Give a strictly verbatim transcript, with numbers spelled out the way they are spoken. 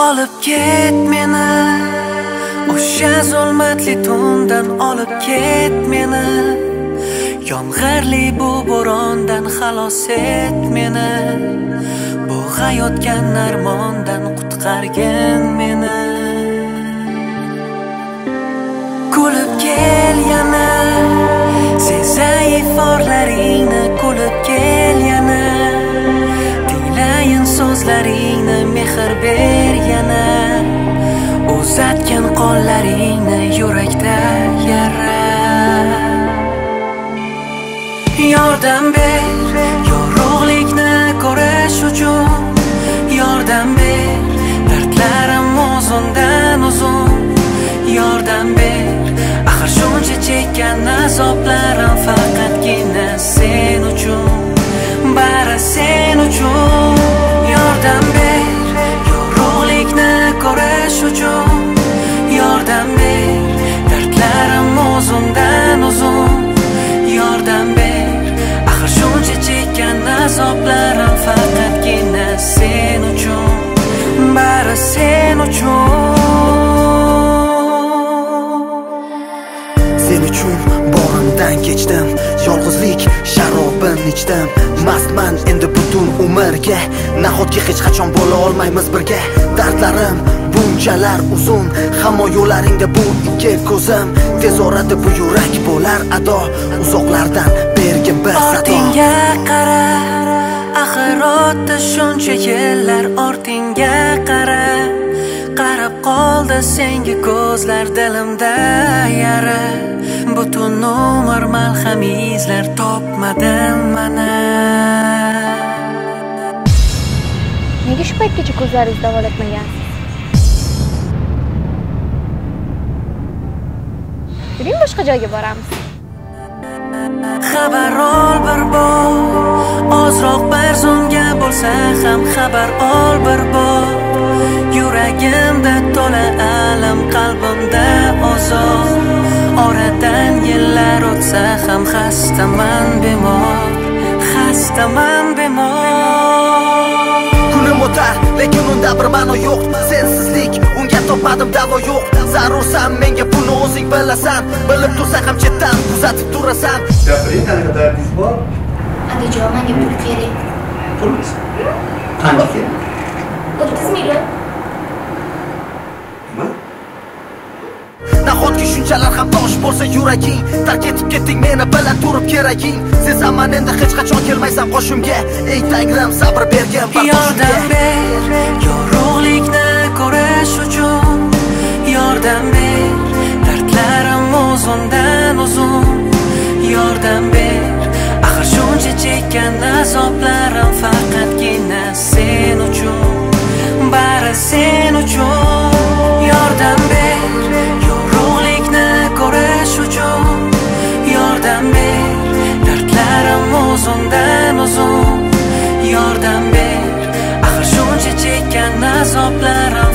Olib ket meni o'sha zulmatli tundan, olib ket meni yomg'irli bu bo'rondan, xalos et meni bo'g'ayotgan armondan, qutqargin meni. Kulib kel yana, sezay iforlaringni, kulib kel yana, tinglayin so'zlaringni, mehr ber yana, uzatgan qo'llaringni yurakda yara. Yordam ber yorug'likni ko'rish uchun, yordam ber dardlarim uzundan uzun, yordam ber axir shuncha chekkan azoblarim faqatgina sen uchun, bari sen uchun. Yordam ber yorug'likni ko'rish uchun, yordam ber dardlarim uzundan uzun, yordam ber axir shuncha chekkan azoblarim faqatgina sen uchun, bari sen uchun. Sen uchun borimdan kechdim, yolg'izlik sharobin ichdim. Mastman endi butun umrga, nahotki hech qachon bo'la olmaymiz birga. Dardlarim bunchalar uzun, hamma yo'llaringda bu ikki ko'zim. Tez orada bu yurak bo'lar ado, uzoqlardan bergin bir sado. Ortingga qara, axir o'tdi shuncha yillar. Ortingga qara, qarab qoldi senga ko'zlar, dilimda yara. Butun umr malham izlar topmadim mana. Nega shu paytgacha ko'zlaringizni davolatmagansiz? Yuring, boshqa joyga boramiz. Xabar ol bir bor, ozroq bir zumga bo'lsa ham xabar ol bir bor. Yuragimda to'la alam, qalbimda ozor. Oradan yillar o'tsa ham xastaman bemor, xastaman bemor. Kunim o'tar, lekin unda bir ma'no yo'q. Sensizlik, unga topmadim davo yo'q. Zarursan menga buni o'zing bilasan, bilib tursa ham chetdan kuzatib turasan. Gapiring, qanaqa dardingiz bor? Adajon, menga pul kerak. Pulmi? Qancha kerak? o'ttiz million. Nima? Nahotki shunchalar ham tosh bo'lsa yuraging, tark etib ketding meni bilan turib keraging. Sezaman endi hech qachon kelmaysan qo'shimga. Ey Tangrim, sabr bergin Yordam ber yorug'likni ko'rish uchun, yordam ber dardlarim uzundan uzun, yordam ber axir shuncha chekkan azoblarim faqatgina sen uchun, bari sen uchun. Yordam ber yorug'likni ko'rish uchun, yordam ber dardlarim uzundan uzun, yordam ber axir shuncha chekkan azoblarim